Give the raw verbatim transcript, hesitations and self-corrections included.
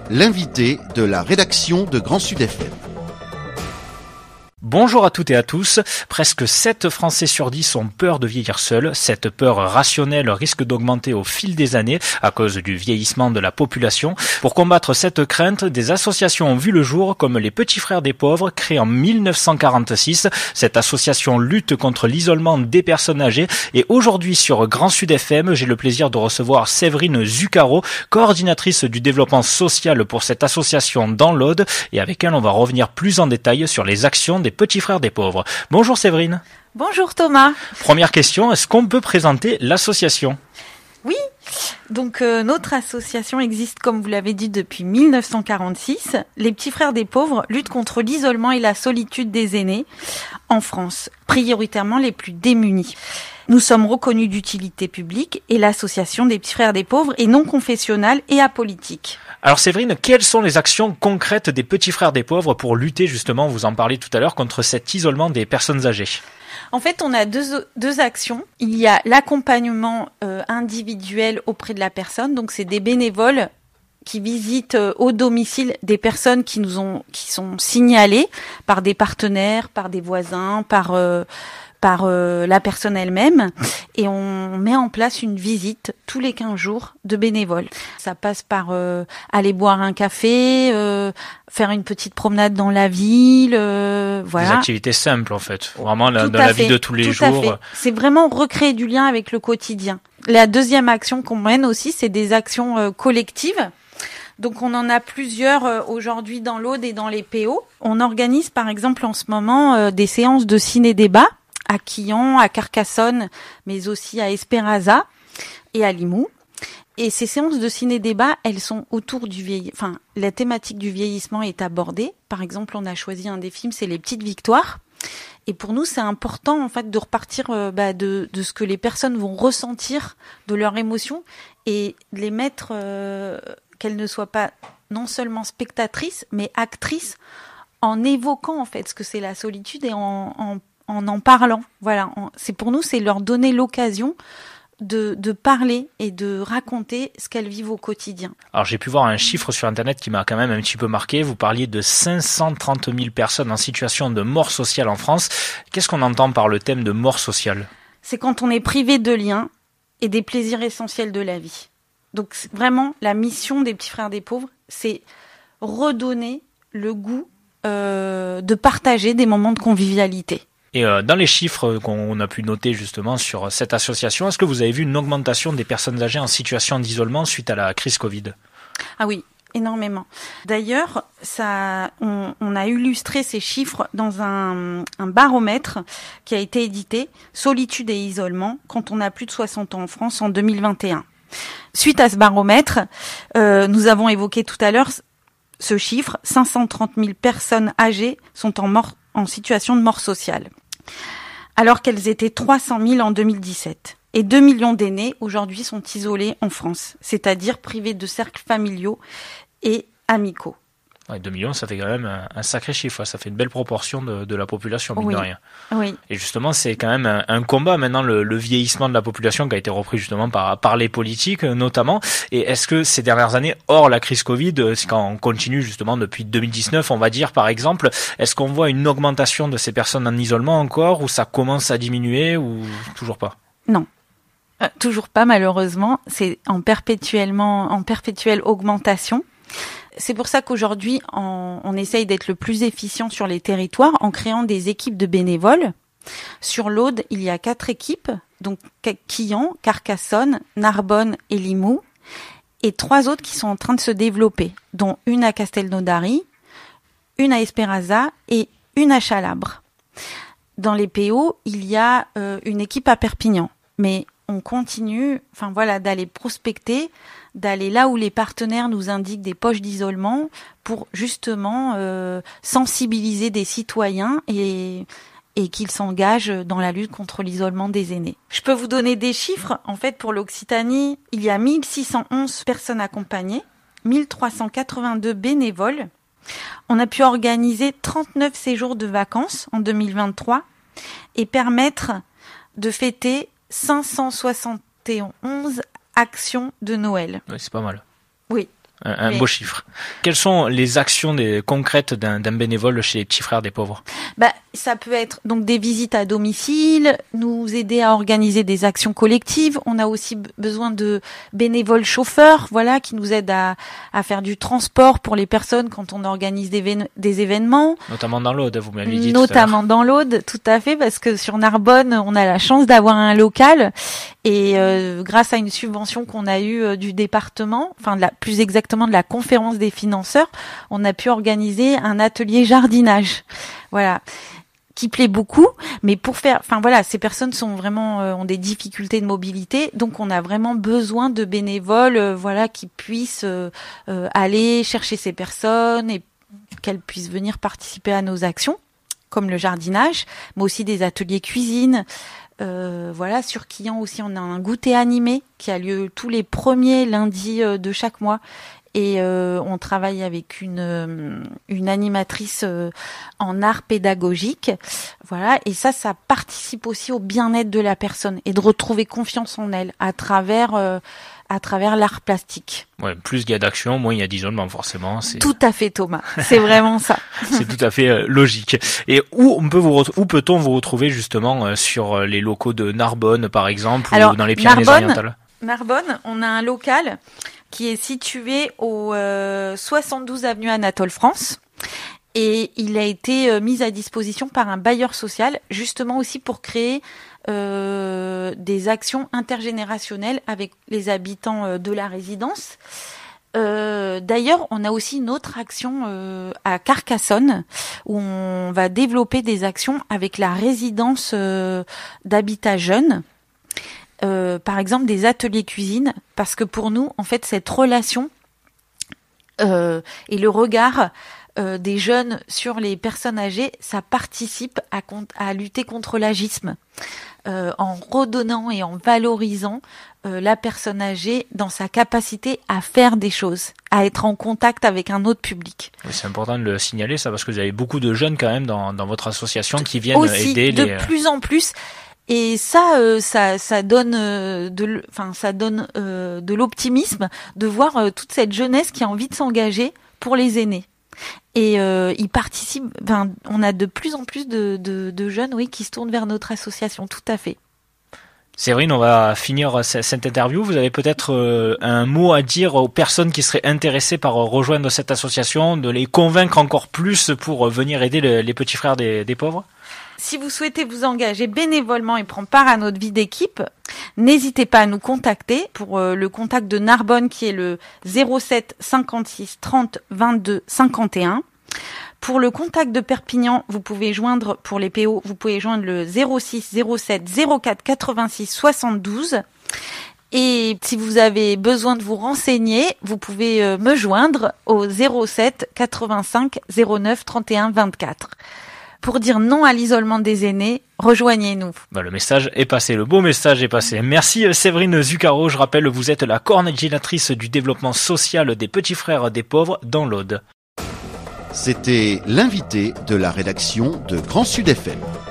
l'invité de la rédaction de Grand Sud F M. Bonjour à toutes et à tous. Presque sept Français sur dix ont peur de vieillir seuls. Cette peur rationnelle risque d'augmenter au fil des années à cause du vieillissement de la population. Pour combattre cette crainte, des associations ont vu le jour comme les Petits Frères des Pauvres, créés en mille neuf cent quarante-six. Cette association lutte contre l'isolement des personnes âgées. Et aujourd'hui sur Grand Sud F M, j'ai le plaisir de recevoir Séverine Zuccaro, coordinatrice du développement social pour cette association dans l'Aude. Et avec elle, on va revenir plus en détail sur les actions des Petits Frères des Pauvres. Bonjour Séverine. Bonjour Thomas. Première question, est-ce qu'on peut présenter l'association ? Oui, donc euh, notre association existe, comme vous l'avez dit, depuis mille neuf cent quarante-six. Les Petits Frères des Pauvres luttent contre l'isolement et la solitude des aînés en France, prioritairement les plus démunis. Nous sommes reconnus d'utilité publique et l'association des Petits Frères des Pauvres est non confessionnelle et apolitique. Alors Séverine, quelles sont les actions concrètes des Petits Frères des Pauvres pour lutter justement, vous en parliez tout à l'heure, contre cet isolement des personnes âgées ? En fait, on a deux, deux actions. Il y a l'accompagnement euh, individuel auprès de la personne. Donc, c'est des bénévoles qui visitent euh, au domicile des personnes qui nous ont, qui sont signalées par des partenaires, par des voisins, par euh, par euh, la personne elle-même, et on met en place une visite tous les quinze jours de bénévoles. Ça passe par euh, aller boire un café, euh, faire une petite promenade dans la ville, euh, voilà. Des activités simples en fait, vraiment la, Tout dans à la fait, vie de tous les tout jours. À fait. C'est vraiment recréer du lien avec le quotidien. La deuxième action qu'on mène aussi, c'est des actions euh, collectives. Donc on en a plusieurs euh, aujourd'hui dans l'Aude et dans les P O. On organise par exemple en ce moment euh, des séances de ciné-débat à Quillan, à Carcassonne, mais aussi à Espéraza et à Limoux. Et ces séances de ciné-débat, elles sont autour du vieillissement. Enfin, la thématique du vieillissement est abordée. Par exemple, on a choisi un des films, c'est Les Petites Victoires. Et pour nous, c'est important en fait de repartir euh, bah, de, de ce que les personnes vont ressentir, de leurs émotions, et de les mettre, euh, qu'elles ne soient pas non seulement spectatrices, mais actrices, en évoquant en fait ce que c'est la solitude et en, en en en parlant. Voilà, c'est pour nous, c'est leur donner l'occasion de, de parler et de raconter ce qu'elles vivent au quotidien. Alors j'ai pu voir un chiffre sur internet qui m'a quand même un petit peu marqué. Vous parliez de cinq cent trente mille personnes en situation de mort sociale en France. Qu'est-ce qu'on entend par le thème de mort sociale ? C'est quand on est privé de liens et des plaisirs essentiels de la vie. Donc vraiment, la mission des Petits Frères des Pauvres, c'est redonner le goût euh, de partager des moments de convivialité. Et euh, dans les chiffres qu'on a pu noter justement sur cette association, est-ce que vous avez vu une augmentation des personnes âgées en situation d'isolement suite à la crise Covid ? Ah oui, énormément. D'ailleurs, ça, on, on a illustré ces chiffres dans un, un baromètre qui a été édité, Solitude et isolement, quand on a plus de soixante ans en France en deux mille vingt et un. Suite à ce baromètre, euh, nous avons évoqué tout à l'heure ce chiffre, cinq cent trente mille personnes âgées sont en mort en situation de mort sociale, alors qu'elles étaient trois cent mille en deux mille dix-sept. Et deux millions d'aînés aujourd'hui sont isolés en France, c'est-à-dire privés de cercles familiaux et amicaux. Ouais, deux millions, ça fait quand même un, un sacré chiffre, ça fait une belle proportion de, de la population, mine oui. de rien. Oui. Et justement, c'est quand même un, un combat maintenant, le, le vieillissement de la population qui a été repris justement par, par les politiques notamment. Et est-ce que ces dernières années, hors la crise Covid, quand on continue justement depuis deux mille dix-neuf, on va dire par exemple, est-ce qu'on voit une augmentation de ces personnes en isolement encore, ou ça commence à diminuer, ou toujours pas ? Non. Euh, toujours pas malheureusement, c'est en perpétuellement, en perpétuelle augmentation. C'est pour ça qu'aujourd'hui, on, on essaye d'être le plus efficient sur les territoires en créant des équipes de bénévoles. Sur l'Aude, il y a quatre équipes, donc Quillan, Carcassonne, Narbonne et Limoux, et trois autres qui sont en train de se développer, dont une à Castelnaudary, une à Espéraza et une à Chalabre. Dans les P O, il y a euh, une équipe à Perpignan, mais on continue, enfin voilà, d'aller prospecter, d'aller là où les partenaires nous indiquent des poches d'isolement pour justement euh, sensibiliser des citoyens et, et qu'ils s'engagent dans la lutte contre l'isolement des aînés. Je peux vous donner des chiffres. En fait, pour l'Occitanie, il y a mille six cent onze personnes accompagnées, mille trois cent quatre-vingt-deux bénévoles. On a pu organiser trente-neuf séjours de vacances en deux mille vingt-trois et permettre de fêter cinq cent soixante et onze actions de Noël. Oui, c'est pas mal. Oui. Un, un oui. beau chiffre. Quelles sont les actions des, concrètes d'un, d'un bénévole chez les Petits Frères des Pauvres? Bah, ça peut être donc des visites à domicile, nous aider à organiser des actions collectives. On a aussi b- besoin de bénévoles chauffeurs, voilà, qui nous aident à, à faire du transport pour les personnes quand on organise des, vén- des événements. Notamment dans l'Aude, vous m'aviez dit. Notamment dans l'Aude, tout à fait, parce que sur Narbonne, on a la chance d'avoir un local et euh, grâce à une subvention qu'on a eue euh, du département, enfin de la, plus exactement de la conférence des financeurs, on a pu organiser un atelier jardinage. Voilà. Qui plaît beaucoup, mais pour faire, enfin voilà, ces personnes sont vraiment euh, ont des difficultés de mobilité, donc on a vraiment besoin de bénévoles, euh, voilà, qui puissent euh, euh, aller chercher ces personnes et qu'elles puissent venir participer à nos actions, comme le jardinage, mais aussi des ateliers cuisine. Euh, voilà, sur Quillan aussi, on a un goûter animé qui a lieu tous les premiers lundis euh, de chaque mois. Et euh, on travaille avec une une animatrice euh, en art pédagogique, voilà. Et ça, ça participe aussi au bien-être de la personne et de retrouver confiance en elle à travers euh, à travers l'art plastique. Ouais, plus il y a d'action, moins il y a d'isolement, forcément. C'est... Tout à fait, Thomas. C'est vraiment ça. C'est tout à fait euh, logique. Et où on peut vous ret- où peut-on vous retrouver justement euh, sur euh, les locaux de Narbonne, par exemple, Alors, ou dans les Pyrénées-Orientales? Narbonne, on a un local qui est situé au euh, soixante-douze avenue Anatole France. Et il a été euh, mis à disposition par un bailleur social, justement aussi pour créer euh, des actions intergénérationnelles avec les habitants euh, de la résidence. Euh, d'ailleurs, on a aussi une autre action euh, à Carcassonne où on va développer des actions avec la résidence euh, d'habitat jeune. Euh, par exemple des ateliers cuisine, parce que pour nous, en fait, cette relation euh, et le regard euh, des jeunes sur les personnes âgées, ça participe à, à lutter contre l'agisme, euh, en redonnant et en valorisant euh, la personne âgée dans sa capacité à faire des choses, à être en contact avec un autre public. Oui, c'est important de le signaler, ça, parce que vous avez beaucoup de jeunes quand même dans, dans votre association qui viennent aussi, aider de les... plus en plus. Et ça, euh, ça, ça donne, euh, de, enfin, ça donne euh, de l'optimisme de voir euh, toute cette jeunesse qui a envie de s'engager pour les aînés. Et euh, ils participent. Enfin, on a de plus en plus de, de, de jeunes, oui, qui se tournent vers notre association. Tout à fait. Séverine, on va finir cette interview. Vous avez peut-être euh, un mot à dire aux personnes qui seraient intéressées par rejoindre cette association, de les convaincre encore plus pour venir aider le, les petits frères des, des pauvres? Si vous souhaitez vous engager bénévolement et prendre part à notre vie d'équipe, n'hésitez pas à nous contacter pour euh, le contact de Narbonne qui est le zéro sept cinquante-six trente vingt-deux cinquante et un. Pour le contact de Perpignan, vous pouvez joindre, pour les P O, vous pouvez joindre le zéro six zéro sept zéro quatre quatre-vingt-six soixante-douze. Et si vous avez besoin de vous renseigner, vous pouvez euh, me joindre au zéro sept quatre-vingt-cinq zéro neuf trente et un vingt-quatre. Pour dire non à l'isolement des aînés, rejoignez-nous. Bah, le message est passé, le beau message est passé. Merci Séverine Zuccaro, je rappelle, vous êtes la coordinatrice du développement social des Petits Frères des Pauvres dans l'Aude. C'était l'invité de la rédaction de Grand Sud F M.